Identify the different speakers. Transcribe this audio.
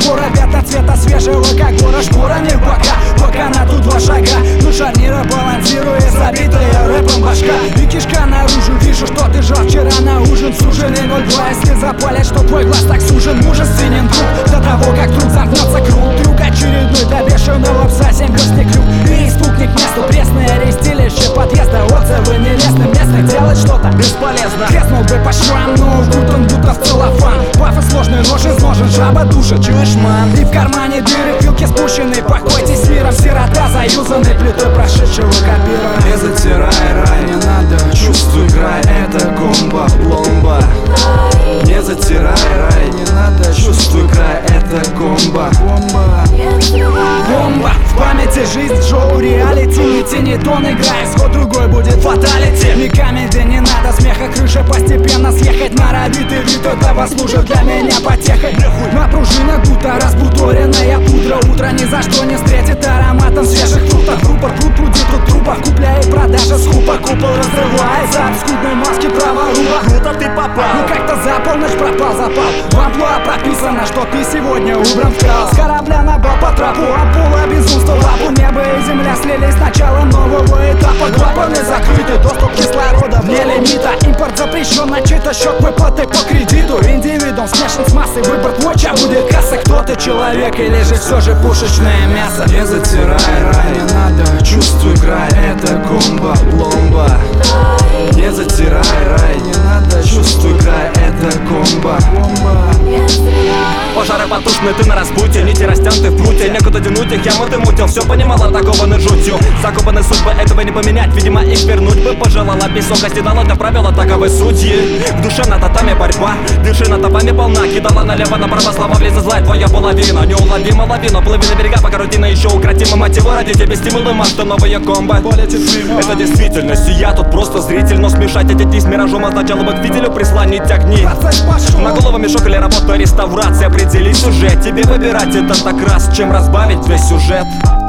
Speaker 1: Шкура пятна цвета свежего, как гора. Шкура не бока, пока на тут 2 шага. Ну шарнира балансирует, забитая рэпом башка. И кишка наружу, вижу, что ты жал вчера на ужин. Суженый 0,2, если запалят, что твой глаз так сужен. Мужественен друг, до того, как вдруг замкнется круг. Трюк очередной, до бешеного пса 7 верстный крюк. И испуг не к месту, пресное рестилище подъезда. Отзывы нелестны, местных делать что-то
Speaker 2: бесполезно.
Speaker 1: Треснул бы по швам, но укутан будто в целлофан. Пафос сложный, нож из ножен, жаба душит. Чуешь, ман? И в кармане дыры, вилки спущены. Покойтесь с миром, сирота заюзанный плитой прошедшего копира.
Speaker 3: Не затирай рай, не надо, чувствуй край, это комбо, пломба. Не затирай рай, не надо, чувствуй край, это комбо, бомба.
Speaker 1: Бомба, в памяти жизнь, шоу, реалити. Не тяни тон, играй, исход другой будет фаталити. Не камень, где не надо смеха, крыша постепенно съехать. На разбитый вид этого служит для меня потехой. На пружина дута, разбуторенная пудра. Утро ни за что не встретит ароматом свежих фруктов. Рупор, пруд, прудит тут трупов, купля и продажа с хупа. Купол разрывается от скудной маски праворуба.
Speaker 2: Круто ты попал.
Speaker 1: Ну как-то за полночь пропал запал. В амплуа прописано, что ты сегодня утром вкрал. С корабля на бал по трапу, ампула безумства в лапу. Небо и земля слились, начало нового этапа. Клапаны закрыты, доступ кислорода вне лимита. Импорт запрещен, начато счет выплаты по кредиту. Индивидуум смешан с массой, выбор твой, чья будет касса. Кто ты, человек или же все же пушечное мясо?
Speaker 3: Не затирай рай, не надо, чувствуй край, это комбо, пломба. Не затирай рай, не надо, чувствуй край, это комбо, бомба.
Speaker 2: Пожары потушены, ты на распутье, нити растянуты в пруте. Некуда тянуть их, яму ты мутил, все понимал, атакованы жутью. Закопаны судьбы, этого не поменять, видимо их вернуть бы пожелала. Песок стидал, это правило таковы судьи. В душе на татами борьба, дыши на топами полна. Кидала налево, направо, слова влезет злая твоя половина. Неуловима лавина, плыви на берега, пока рутина еще укротима. Мотивы ради тебя стимулы, что новые комбо. Это действительность, и я тут просто зритель. Но смешать эти дни с миражом означало бы к виделю прислонить огни. На голову мешок или работа реставрация. Определи сюжет, тебе выбирать это так раз, чем разбавить весь сюжет.